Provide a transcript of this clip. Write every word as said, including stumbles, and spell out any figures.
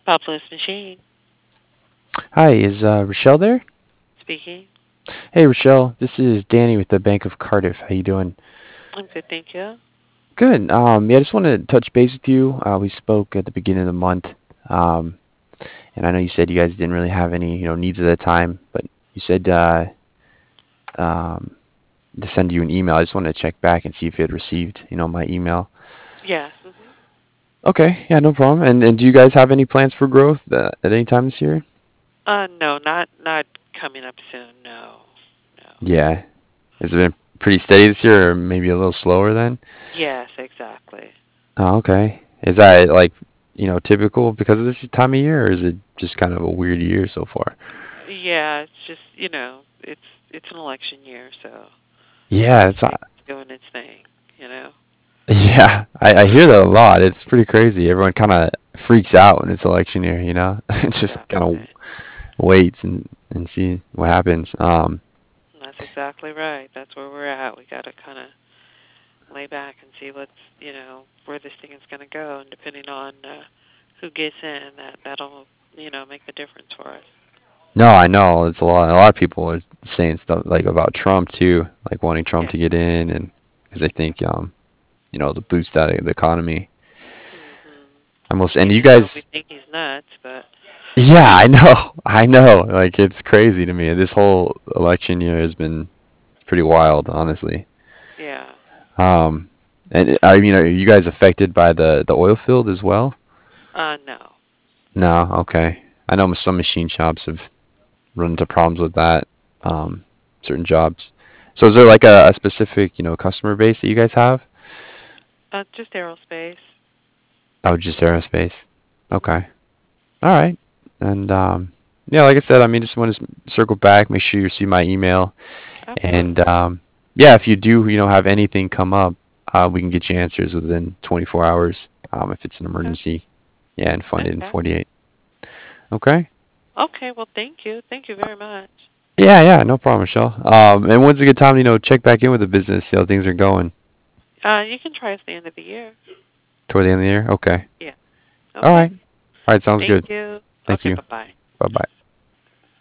Populous Machine Hi, is uh, Rochelle there? speaking. Hey, Rochelle, this is Danny with the Bank of Cardiff. How you doing? I'm good, thank you. Good. Um, yeah, I just wanted to touch base with you. Uh, we spoke at the beginning of the month, um, and I know you said you guys didn't really have any, you know, needs at the time, but you said uh, um, to send you an email. I just wanted to check back and see if you had received, you know, my email. Yes. hmm Okay, yeah, no problem. And and do you guys have any plans for growth uh, at any time this year? Uh, no, not not coming up soon. No, no. Yeah. Has it been pretty steady this year, or maybe a little slower then? Yes, exactly. Oh, okay. Is that like, you know, typical because of this time of year, or is it just kind of a weird year so far? Yeah, it's just you know, it's it's an election year, so Yeah, real it's uh, estate's doing its thing. You know. yeah, I, I hear that a lot. It's pretty crazy. Everyone kind of freaks out when it's election year, you know? It's just kind of Right. waits and and see what happens. Um, That's exactly right. That's where we're at. We got to kind of lay back and see what's you know where this thing is going to go, and depending on uh, who gets in, that that'll you know make the difference for us. no, I know it's a lot. A lot of people are saying stuff like about Trump too, like wanting Trump Yeah. to get in, and because they think, um, you know, the boost out of the economy. Mhm. Almost, and you Even though we guys. think he's nuts, but Yeah, I know. I know. Like it's crazy to me. This whole election year has been pretty wild, honestly. yeah. Um, and I mean, are you guys affected by the the oil field as well? Uh no. No, okay. I know some machine shops have run into problems with that. Um, certain jobs. So is there like a, a specific, you know, customer base that you guys have? Uh just aerospace. Oh, just aerospace. Mhm. Okay. All right. And um, yeah, like I said, I mean, just want to circle back, make sure you see my email. And Absolutely. um, yeah, if you do, you know, have anything come up, uh, we can get you answers within twenty-four hours. Um, if it's an Okay. emergency, yeah, and funded in Okay. forty-eight. Okay. Okay, well thank you. Thank you very much. Yeah, yeah, no problem, Michelle. Um, and when's a good time to, you know, check back in with the business, see how things are going Uh you can try us the end of the year. toward the end of the year? Okay. Yeah. All Okay. right. All right, sounds Thank good. you. Thank Okay, you. bye-bye. Bye bye.